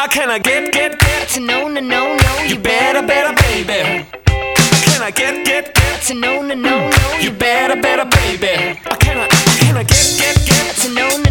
Can I get to know, no, no, no, you better, baby? Can I get to know, no, no, no, you better, baby? Can I get to know, no.